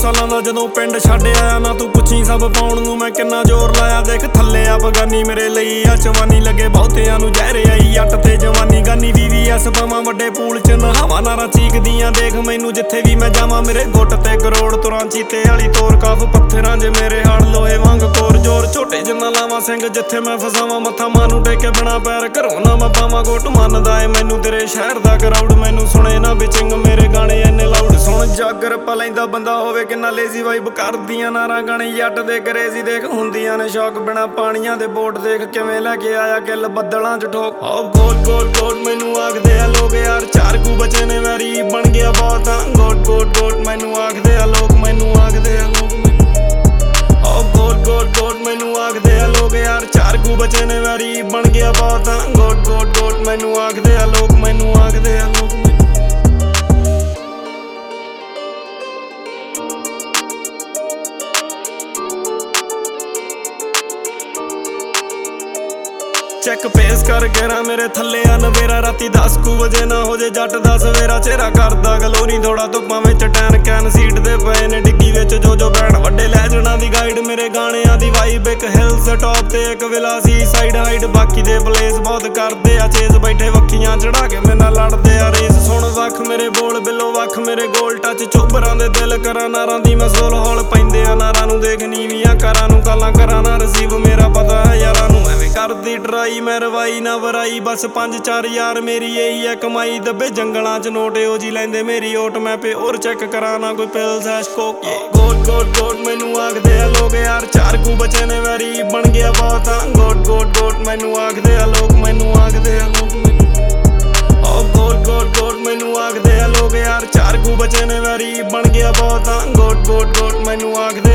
ਸਾਲਾਂ ਦਾ ਜਦੋਂ ਪਿੰਡ ਛੱਡ ਆਇਆ ਨਾ ਤੂੰ ਪੁੱਛੀ ਸਭ ਪਾਉਣ ਨੂੰ ਮੈਂ ਕਿੰਨਾ ਜ਼ੋਰ ਲਾਇਆ। ਦੇਖ ਥੱਲੇ ਅਫਗਾਨੀ ਮੇਰੇ ਲਈ ਆ ਜਵਾਨੀ ਲੱਗੇ ਬਹੁਤਿਆਂ ਨੂੰ ਜ਼ਹਿਰ ਆਈ ਜੱਟ ਤੇ ਜਵਾਨੀ ਗਾਨੀ VVS ਪਾਵਾਂ ਵੱਡੇ ਪੂਲ ਚ ਨਹਾਵਾਂ ਨਾਰਾਂ ਚੀਕਦੀਆਂ ਦੇਖ ਮੈਨੂੰ ਜਿੱਥੇ ਵੀ ਮੈਂ ਜਾਵਾਂ। ਮੇਰੇ ਗੁੱਟ ਤੇ ਕਰੋੜ ਤੁਰਾਂ ਚੀਤੇ ਵਾਲੀ ਤੋਰ ਕਾਫ ਪੱਥਰਾਂ ਜੇ ਮੇਰੇ ਹਾਲ ਲੋਹੇ ਵਾਂਗ ਕੋਰ ਜ਼ੋਰ ਝੋਟੇ ਜਿੰਨਾ ਲਾਵਾਂ ਸਿੰਘ ਜਿੱਥੇ ਮੈਂ ਫਸਾਵਾਂ। ਮੱਥਾ ਮਾਨੂੰ ਟੇਕੇ ਬਿਨਾ ਪੈਰ ਘਰੋਂ ਨਾ ਮੈਂ ਪਾਵਾਂ। ਗੋਟ ਮੰਨਦਾ ਏ ਮੈਨੂੰ ਤੇਰੇ ਸ਼ਹਿਰ ਦਾ ਕਰਾਊਡ ਮੈਨੂੰ ਸੁਣੇ ਨਾ ਵਿਚਿੰਗ ਮੇਰੇ ਗਾਣੇ ਇੰਨੇ ਲਾਊਡ। ਸੁਣ ਜਾਗਰ ਪਾ ਲੈਂਦਾ ਬੰਦਾ ਹੋਵੇ ਕਿੰਨਾ ਲੇਜ਼ੀ ਵਾਈਬ ਕਰਦੀਆਂ ਨਾਰਾਂ ਗਾਣੇ ਜੱਟ ਦੇ ਕਰੇਜ਼ੀ ਦੇਖ ਹੁੰਦੀਆਂ ਨੇ ਸ਼ੌਕ ਬਿਨਾ ਪਾਣੀਆਂ ਦੇ ਬੋਟ ਦੇਖ ਕਿਵੇਂ ਲੈ ਕੇ ਆਇਆ ਗਿੱਲ ਬੱਦਲਾਂ ਚ ਠੋਕ। ਗੋਡ ਗੋਡ ਗੋਡ ਮੈਨੂੰ ਆਖਦੇ ਆ ਲੋਕ ਯਾਰ ਚਾਰ ਕੁ ਬਚੇ ਨੇ ਵੈਰੀ ਬਣ ਗਿਆ ਬਹੁਤ ਆ। ਗੋਡ ਗੋਡ ਗੋਡ ਮੈਨੂੰ ਆਖਦੇ ਆ ਲੋਕ ਮੈਨੂੰ ਆਖਦੇ ਆ ਲੋਕ ਗੋਡ ਗੋਡ ਗੋਡ ਮੈਨੂੰ ਆਖਦੇ ਆ ਲੋਕ ਯਾਰ ਚਾਰ ਕੁ ਬਚੇ ਨੇ ਵੈਰੀ ਬਣ ਗਿਆ ਬਹੁਤ ਆ। ਗੋਡ ਗੋਡ ਗੋਡ ਮੈਨੂੰ ਆਖਦੇ ਆ ਲੋਕ ਮੈਨੂੰ ਆਖਦੇ ਆ ਲੋਕ ਚੈੱਕ ਪੇਸ ਕਰ ਗੇਰਾ ਮੇਰੇ ਥੱਲੇ ਆ ਨਵੇਰਾ ਰਾਤੀ 10 ਕੁ ਵਜੇ ਨਾ ਹੋ ਜੇ ਜੱਟ ਦਾ ਸਵੇਰਾ। ਚਿਹਰਾ ਕਰਦਾ ਗਲੋਰੀ ਥੋੜਾ ਧੁੱਪਾਂ ਵਿੱਚ ਟੈਨ ਕੈਨ ਸੀਟ ਦੇ ਪਏ ਨੇ ਡਿੱਗੀ ਵਿੱਚ ਜੋ ਬੈਂਡ ਵੱਡੇ ਲੈਜਣਾ ਦੀ ਗਾਈਡ ਮੇਰੇ ਗਾਣਿਆਂ ਦੀ ਵਾਈਬ ਇੱਕ ਹਿਲਸ ਟੌਪ ਤੇ ਇੱਕ ਵਿਲਾਸੀ ਸਾਈਡ ਹਾਈਡ ਬਾਕੀ ਦੇ ਪਲੇਸ ਬਹੁਤ ਕਰਦੇ ਆ ਚੇਜ਼ ਬੈਠੇ ਵੱਖੀਆਂ ਚੜਾ ਕੇ ਮੇਰੇ ਨਾਲ ਲੜਦੇ ਆ ਰੇਸ। ਸੁਣ ਵੱਖ ਮੇਰੇ ਬੋਲ ਬਿੱਲੋ ਵੱਖ ਮੇਰੇ ਗੋਲ ਟੱਚ ਚੋਬਰਾਂ ਦੇ ਦਿਲ ਕਰਾਂ ਨਾਰਾਂ ਦੀ ਮੈਂ ਸੋਲ ਹੌਲ ਪੈਂਦੇ ਆ ਨਾਰਾਂ ਨੂੰ ਦੇਖ ਨੀਵੀਆਂ ਕਰਾਂ ਨੂੰ ਕਾਲਾਂ ਕਰਾਂ ਨਾ ਰਸੀਵ ਮੇਰਾ ਪਤਾ ਹੈ ਯਾਰਾਂ ਨੂੰ ਐਵੇਂ ਕਰਦੀ ਟਰਾਈ ਮੈਂ ਰਵਾਈ ਨਾ ਵਰਾਈ ਬਸ 5-4 ਯਾਰ ਮੇਰੀ ਇਹੀ ਹੈ ਕਮਾਈ। ਦੱਬੇ ਜੰਗਲਾਂ ਚ ਨੋਟ ਓ ਜੀ ਲੈਂਦੇ ਮੇਰੀ ਓਟ ਮੈਂ ਪੇ ਹੋਰ ਚੈੱਕ ਕਰਾਂ ਨਾ ਕੋਈ ਪਿਲਸ ਐਸ਼ ਕੋਕ। ਗੋਡ ਗੋਡ ਗੋਡ ਮੈਨੂੰ ਆਖਦੇ ਆ ਲੋਕ ਯਾਰ ਚਾਰ ਕੁ ਬਚੇ ਨੇ ਵੈਰੀ ਬਣ ਗਿਆ ਬਹੁਤ ਆ। ਗੋਡ ਗੋਡ ਗੋਡ ਮੈਨੂੰ ਆਖਦੇ ਆ ਲੋਕ ਮੈਨੂੰ ਆਖਦੇ ਆ ਲੋਕ ਗੋਡ ਗੋਡ ਗੋਡ ਮੈਨੂੰ ਆਖਦੇ ਆ ਲੋਕ ਯਾਰ ਚਾਰ ਕੁ ਬਚੇ ਨੇ ਵੈਰੀ ਬਣ ਗਿਆ ਬਹੁਤ ਆ। ਗੋਡ ਗੋਡ ਗੋਡ ਮੈਨੂੰ ਆਖਦੇ